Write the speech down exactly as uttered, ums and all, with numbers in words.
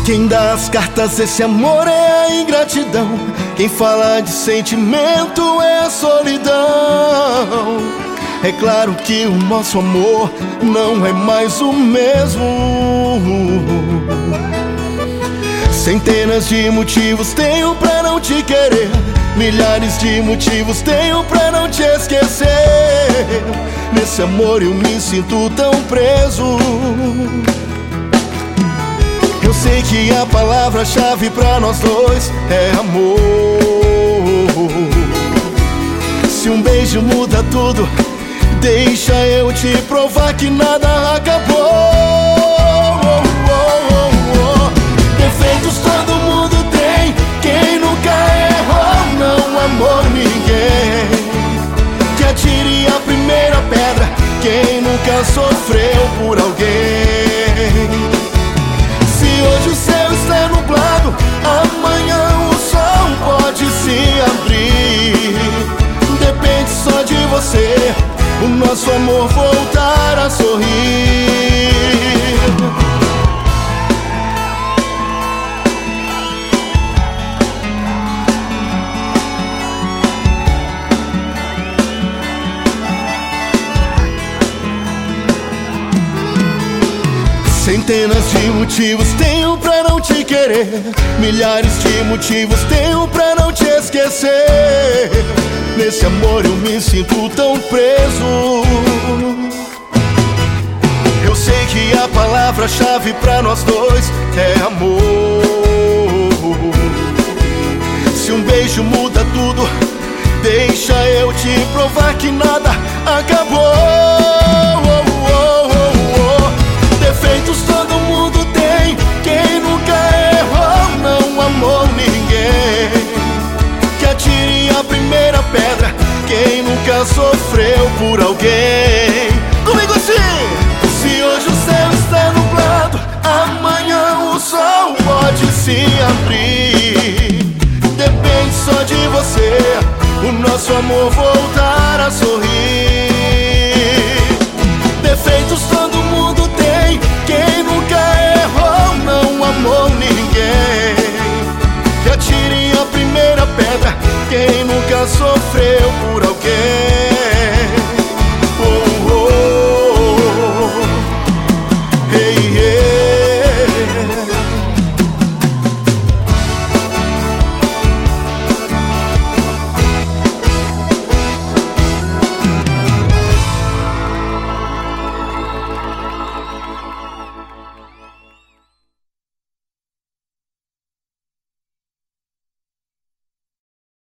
Quem dá as cartas, esse amor é a ingratidão. Quem fala de sentimento é a solidão. É claro que o nosso amor não é mais o mesmo. Centenas de motivos tenho pra não te querer, milhares de motivos tenho pra não te esquecer. Nesse amor eu me sinto tão preso. Eu sei que a palavra-chave pra nós dois é amor. Se um beijo muda tudo, deixa eu te provar que nada acabou. Defeitos todo mundo tem, quem nunca errou não amou ninguém. Que atire a primeira pedra, quem nunca sofreu por alguém. Se hoje o céu está nublado, amanhã o sol pode se abrir. Depende só de você, o nosso amor voltar a sorrir. Centenas de motivos tenho pra não te querer, milhares de motivos tenho pra não te esquecer. Nesse amor eu me sinto tão preso. Eu sei que a palavra-chave pra nós dois é amor. Se um beijo muda tudo, deixa eu te provar que nada acabou. Defeitos todo mundo tem, quem nunca errou não amou ninguém. Que atire a primeira pedra, quem nunca sofreu por alguém. Comigo assim! Se hoje o céu está nublado, amanhã o sol pode se abrir. Depende só de você, o nosso amor voltar a sorrir. Defeitos todo mundo tem, quem nunca errou não amou ninguém. Que atire a primeira pedra, quem nunca sofreu por alguém.